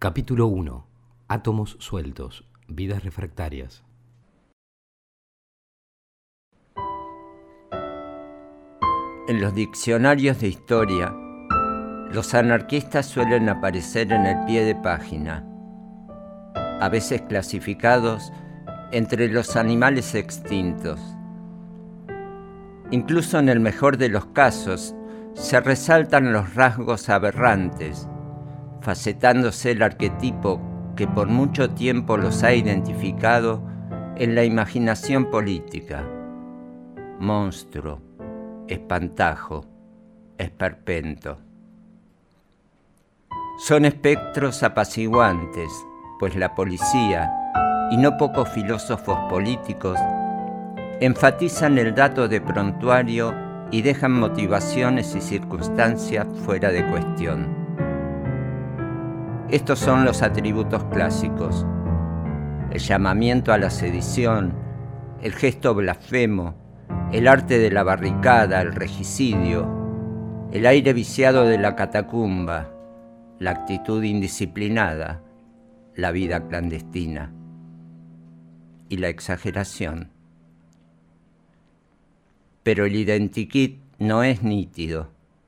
Capítulo 1. Átomos sueltos. Vidas refractarias. En los diccionarios de historia, los anarquistas suelen aparecer en el pie de página, a veces clasificados entre los animales extintos. Incluso en el mejor de los casos, se resaltan los rasgos aberrantes, facetándose el arquetipo que por mucho tiempo los ha identificado en la imaginación política: monstruo, espantajo, esperpento. Son espectros apaciguantes, pues la policía, y no pocos filósofos políticos, enfatizan el dato de prontuario y dejan motivaciones y circunstancias fuera de cuestión. Estos son los atributos clásicos: el llamamiento a la sedición, el gesto blasfemo, el arte de la barricada, el regicidio, el aire viciado de la catacumba, la actitud indisciplinada, la vida clandestina y la exageración. Pero el identikit no es nítido.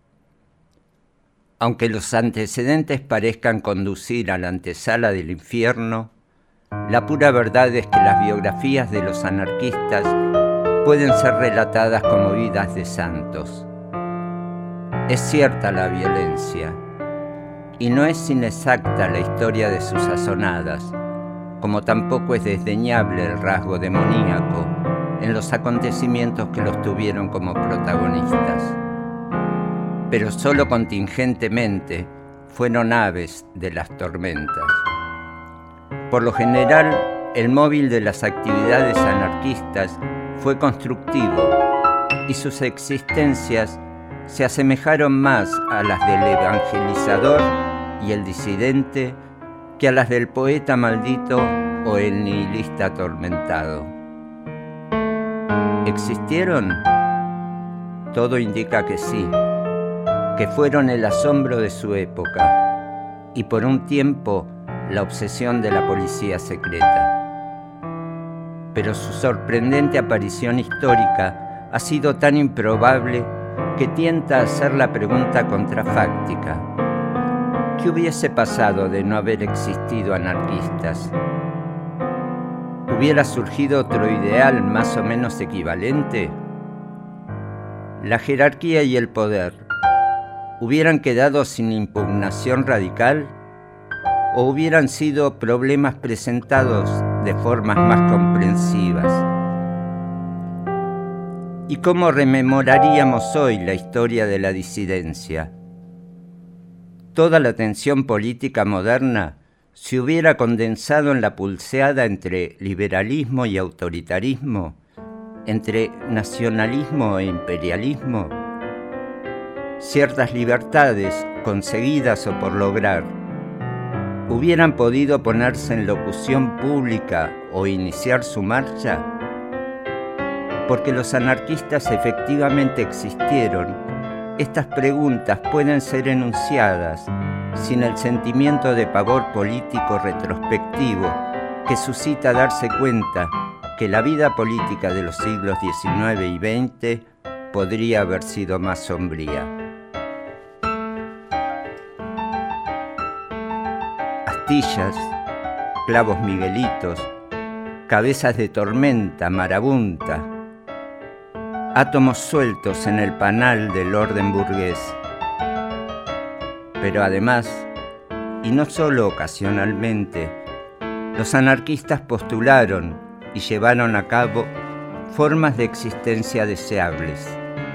Aunque los antecedentes parezcan conducir a la antesala del infierno, la pura verdad es que las biografías de los anarquistas pueden ser relatadas como vidas de santos. Es cierta la violencia, y no es inexacta la historia de sus azonadas, como tampoco es desdeñable el rasgo demoníaco en los acontecimientos que los tuvieron como protagonistas. Pero solo contingentemente fueron aves de las tormentas. Por lo general, el móvil de las actividades anarquistas fue constructivo y sus existencias se asemejaron más a las del evangelizador y el disidente que a las del poeta maldito o el nihilista atormentado. ¿Existieron? Todo indica que sí, que fueron el asombro de su época y por un tiempo la obsesión de la policía secreta. Pero su sorprendente aparición histórica ha sido tan improbable que tienta a hacer la pregunta contrafáctica: ¿qué hubiese pasado de no haber existido anarquistas? ¿Hubiera surgido otro ideal más o menos equivalente? ¿La jerarquía y el poder hubieran quedado sin impugnación radical o hubieran sido problemas presentados de formas más comprensivas? ¿Y cómo rememoraríamos hoy la historia de la disidencia? Toda la tensión política moderna se hubiera condensado en la pulseada entre liberalismo y autoritarismo, entre nacionalismo e imperialismo. Ciertas libertades, conseguidas o por lograr, hubieran podido ponerse en locución pública o iniciar su marcha. Porque los anarquistas efectivamente existieron, estas preguntas pueden ser enunciadas sin el sentimiento de pavor político retrospectivo que suscita darse cuenta que la vida política de los siglos XIX y XX podría haber sido más sombría. Astillas, clavos miguelitos, cabezas de tormenta marabunta, átomos sueltos en el panal del orden burgués. Pero además, y no solo ocasionalmente, los anarquistas postularon y llevaron a cabo formas de existencia deseables.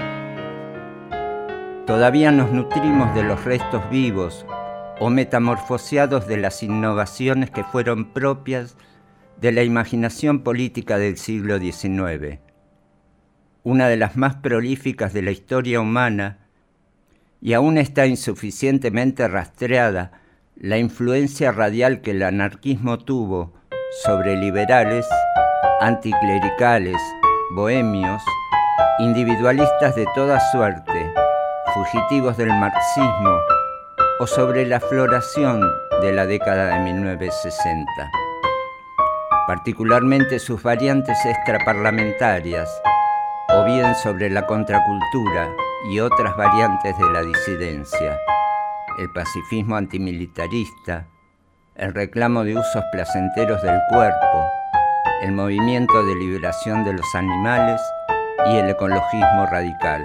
Todavía nos nutrimos de los restos vivos o metamorfoseados de las innovaciones que fueron propias de la imaginación política del siglo XIX, una de las más prolíficas de la historia humana, y aún está insuficientemente rastreada la influencia radial que el anarquismo tuvo sobre liberales, anticlericales, bohemios, individualistas de toda suerte, fugitivos del marxismo, o sobre la floración de la década de 1960, particularmente sus variantes extraparlamentarias, o bien sobre la contracultura y otras variantes de la disidencia, el pacifismo antimilitarista, el reclamo de usos placenteros del cuerpo, el movimiento de liberación de los animales y el ecologismo radical.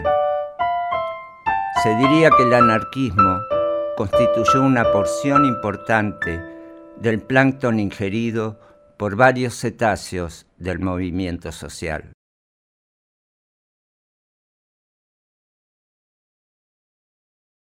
Se diría que el anarquismo constituyó una porción importante del plancton ingerido por varios cetáceos del movimiento social.